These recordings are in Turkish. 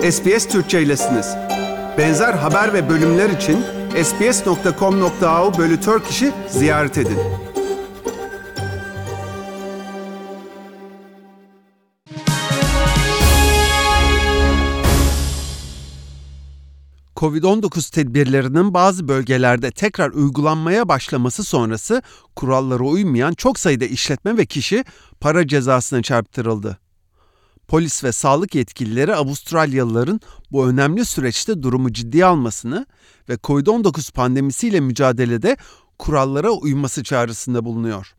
SBS Türkçe'ylesiniz. Benzer haber ve bölümler için sbs.com.au/Turkish'i ziyaret edin. Covid-19 tedbirlerinin bazı bölgelerde tekrar uygulanmaya başlaması sonrası kurallara uymayan çok sayıda işletme ve kişi para cezasına çarptırıldı. Polis ve sağlık yetkilileri Avustralyalıların bu önemli süreçte durumu ciddiye almasını ve Covid-19 pandemisiyle mücadelede kurallara uyması çağrısında bulunuyor.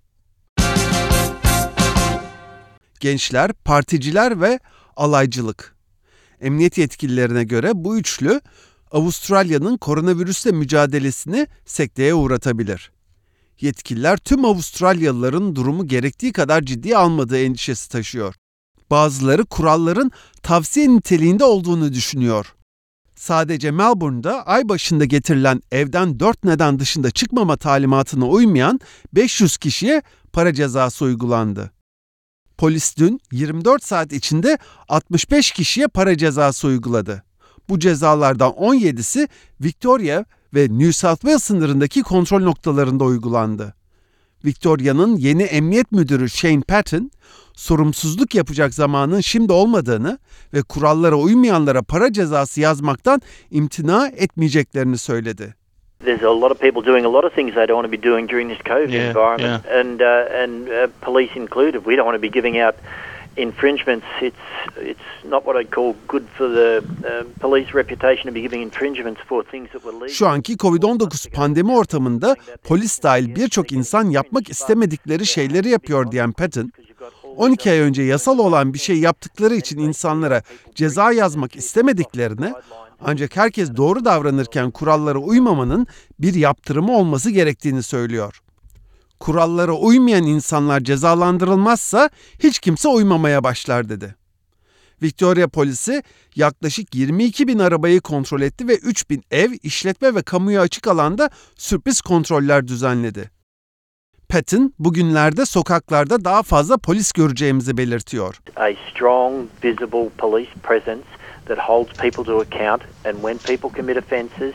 Gençler, particiler ve alaycılık. Emniyet yetkililerine göre bu üçlü Avustralya'nın koronavirüsle mücadelesini sekteye uğratabilir. Yetkililer tüm Avustralyalıların durumu gerektiği kadar ciddiye almadığı endişesi taşıyor. Bazıları kuralların tavsiye niteliğinde olduğunu düşünüyor. Sadece Melbourne'da ay başında getirilen evden 4 neden dışında çıkmama talimatına uymayan 500 kişiye para cezası uygulandı. Polis dün 24 saat içinde 65 kişiye para cezası uyguladı. Bu cezalardan 17'si Victoria ve New South Wales sınırındaki kontrol noktalarında uygulandı. Victoria'nın yeni emniyet müdürü Shane Patton, sorumsuzluk yapacak zamanın şimdi olmadığını ve kurallara uymayanlara para cezası yazmaktan imtina etmeyeceklerini söyledi. There's a lot of people doing a lot of things they don't want to be doing during this COVID environment, and police included. We don't want to be giving out infringements. It's not what I'd call good for the police reputation to be giving infringements for things that were legal. Şu anki Covid-19 pandemi ortamında polis dahil birçok insan yapmak istemedikleri şeyleri yapıyor diyen Patton, 12 ay önce yasal olan bir şey yaptıkları için insanlara ceza yazmak istemediklerini, ancak herkes doğru davranırken kurallara uymamanın bir yaptırımı olması gerektiğini söylüyor. Kurallara uymayan insanlar cezalandırılmazsa hiç kimse uymamaya başlar dedi. Victoria polisi yaklaşık 22.000 arabayı kontrol etti ve 3.000 ev, işletme ve kamuya açık alanda sürpriz kontroller düzenledi. Patton, bugünlerde sokaklarda daha fazla polis göreceğimizi belirtiyor. A strong, visible police presence that holds people to account, and when people commit offences,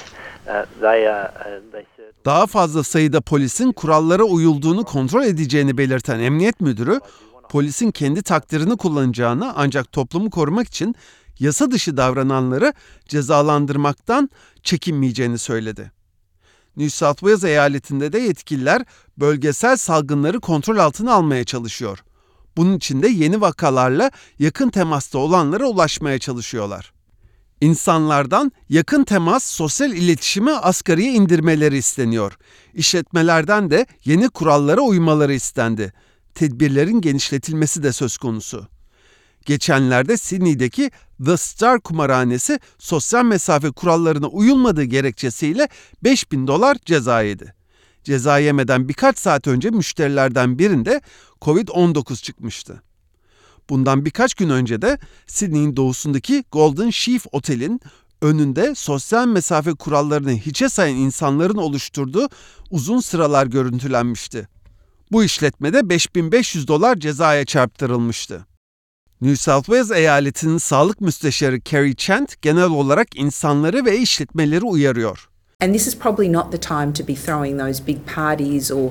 Daha fazla sayıda polisin kurallara uyulduğunu kontrol edeceğini belirten emniyet müdürü, polisin kendi takdirini kullanacağını ancak toplumu korumak için yasa dışı davrananları cezalandırmaktan çekinmeyeceğini söyledi. New South Wales eyaletinde de yetkililer bölgesel salgınları kontrol altına almaya çalışıyor. Bunun için de yeni vakalarla yakın temasta olanlara ulaşmaya çalışıyorlar. İnsanlardan yakın temas, sosyal iletişimi asgariye indirmeleri isteniyor. İşletmelerden de yeni kurallara uymaları istendi. Tedbirlerin genişletilmesi de söz konusu. Geçenlerde Sydney'deki The Star kumarhanesi sosyal mesafe kurallarına uyulmadığı gerekçesiyle $5,000 ceza yedi. Ceza yemeden birkaç saat önce müşterilerden birinde Covid-19 çıkmıştı. Bundan birkaç gün önce de Sydney'in doğusundaki Golden Sheaf Otel'in önünde sosyal mesafe kurallarını hiçe sayan insanların oluşturduğu uzun sıralar görüntülenmişti. Bu işletmede $5,500 cezaya çarptırılmıştı. New South Wales eyaletinin sağlık müsteşarı Kerry Chant genel olarak insanları ve işletmeleri uyarıyor. And this is probably not the time to be throwing those big parties or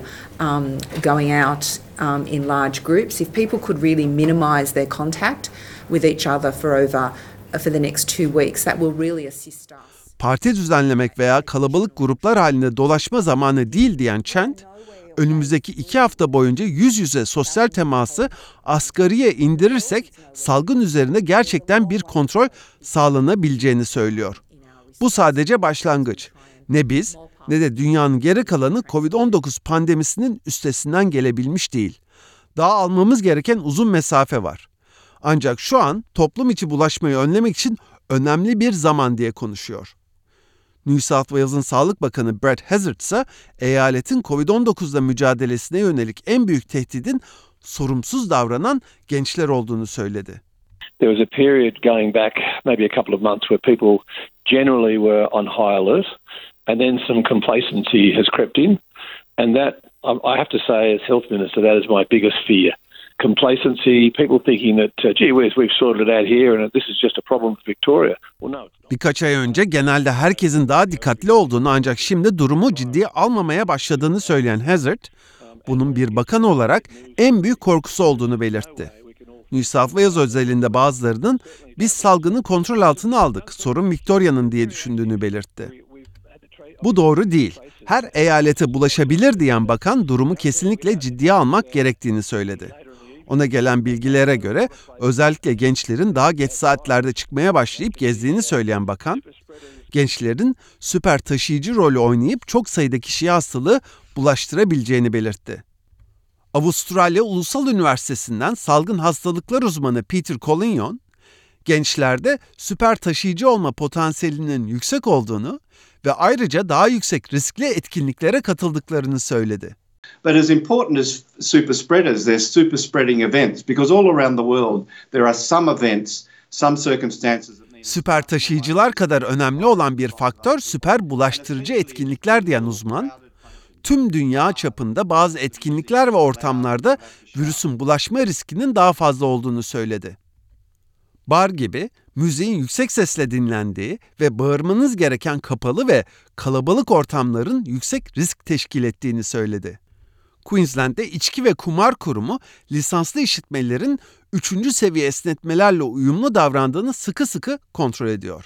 going out in large groups. If people could really minimise their contact with each other for the next 2 weeks, that will really assist us. Parti düzenlemek veya kalabalık gruplar halinde dolaşma zamanı değil diyen Chant, önümüzdeki 2 hafta boyunca yüz yüze sosyal teması asgariye indirirsek salgın üzerinde gerçekten bir kontrol sağlanabileceğini söylüyor. Bu sadece başlangıç. Ne biz ne de dünyanın geri kalanı Covid-19 pandemisinin üstesinden gelebilmiş değil. Daha almamız gereken uzun mesafe var. Ancak şu an toplum içi bulaşmayı önlemek için önemli bir zaman diye konuşuyor. New South Wales'ın Sağlık Bakanı Brett Hazzard ise eyaletin Covid-19'la mücadelesine yönelik en büyük tehdidin sorumsuz davranan gençler olduğunu söyledi. There was a period going back maybe a couple of months where people generally were on high alert, and then some complacency has crept in, and that I have to say as Health Minister that is my biggest fear. complacency, people thinking that, gee whiz, we've sorted it out here and this is just a problem for Victoria. Well, no, it's not. Birkaç ay önce genelde herkesin daha dikkatli olduğunu ancak şimdi durumu ciddiye almamaya başladığını söyleyen Hazzard, bunun bir bakan olarak en büyük korkusu olduğunu belirtti. New South Wales özelinde bazılarının biz salgını kontrol altına aldık, sorun Victoria'nın diye düşündüğünü belirtti. Bu doğru değil. Her eyalete bulaşabilir diyen bakan durumu kesinlikle ciddiye almak gerektiğini söyledi. Ona gelen bilgilere göre özellikle gençlerin daha geç saatlerde çıkmaya başlayıp gezdiğini söyleyen bakan, gençlerin süper taşıyıcı rolü oynayıp çok sayıda kişiye hastalığı bulaştırabileceğini belirtti. Avustralya Ulusal Üniversitesi'nden salgın hastalıklar uzmanı Peter Collignon, gençlerde süper taşıyıcı olma potansiyelinin yüksek olduğunu ve ayrıca daha yüksek riskli etkinliklere katıldıklarını söyledi. But as important as super spreaders, there's super spreading events because all around the world there are some events, some circumstances that need... Süper taşıyıcılar kadar önemli olan bir faktör süper bulaştırıcı etkinlikler diyen uzman, tüm dünya çapında bazı etkinlikler ve ortamlarda virüsün bulaşma riskinin daha fazla olduğunu söyledi. Bar gibi müziğin yüksek sesle dinlendiği ve bağırmanız gereken kapalı ve kalabalık ortamların yüksek risk teşkil ettiğini söyledi. Queensland'de İçki ve Kumar Kurumu lisanslı işletmelerin 3. seviye esnetmelerle uyumlu davrandığını sıkı sıkı kontrol ediyor.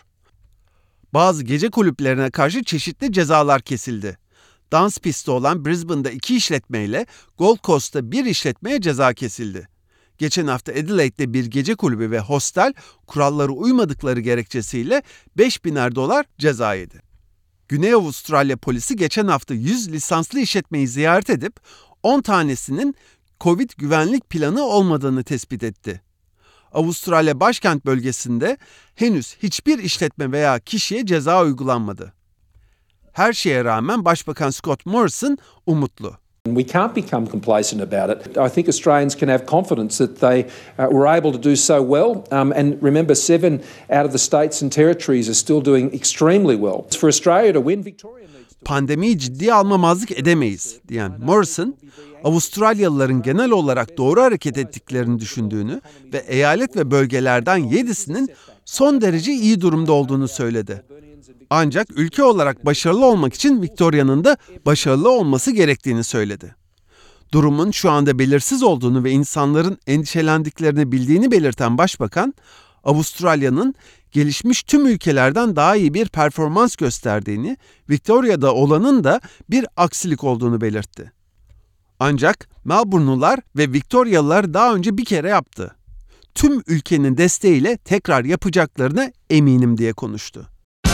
Bazı gece kulüplerine karşı çeşitli cezalar kesildi. Dans pisti olan Brisbane'da 2 işletmeyle Gold Coast'ta 1 işletmeye ceza kesildi. Geçen hafta Adelaide'de bir gece kulübü ve hostel kurallara uymadıkları gerekçesiyle $5.000 ceza yedi. Güney Avustralya polisi geçen hafta 100 lisanslı işletmeyi ziyaret edip 10 tanesinin Covid güvenlik planı olmadığını tespit etti. Avustralya başkent bölgesinde henüz hiçbir işletme veya kişiye ceza uygulanmadı. Her şeye rağmen Başbakan Scott Morrison umutlu. We can't become complacent about it. I think Australians can have confidence that they were able to do so well. And remember, 7 out of the states and territories are still doing extremely well. For Australia to win, Victoria needs to... Pandemiyi ciddiye almamazlık edemeyiz diyen Morrison, Avustralyalıların genel olarak doğru hareket ettiklerini düşündüğünü ve eyalet ve bölgelerden 7'sinin son derece iyi durumda olduğunu söyledi. Ancak ülke olarak başarılı olmak için Victoria'nın da başarılı olması gerektiğini söyledi. Durumun şu anda belirsiz olduğunu ve insanların endişelendiklerini bildiğini belirten Başbakan, Avustralya'nın gelişmiş tüm ülkelerden daha iyi bir performans gösterdiğini, Victoria'da olanın da bir aksilik olduğunu belirtti. Ancak Melbourne'lular ve Victorialılar daha önce bir kere yaptı. Tüm ülkenin desteğiyle tekrar yapacaklarına eminim diye konuştu.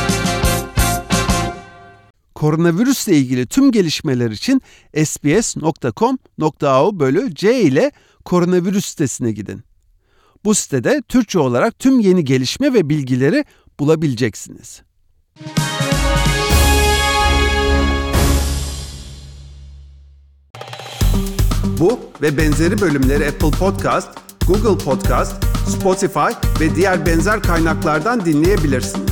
Koronavirüsle ilgili tüm gelişmeler için sbs.com.au/c ile koronavirüs sitesine gidin. Bu sitede Türkçe olarak tüm yeni gelişme ve bilgileri bulabileceksiniz. Bu ve benzeri bölümleri Apple Podcast, Google Podcast, Spotify ve diğer benzer kaynaklardan dinleyebilirsiniz.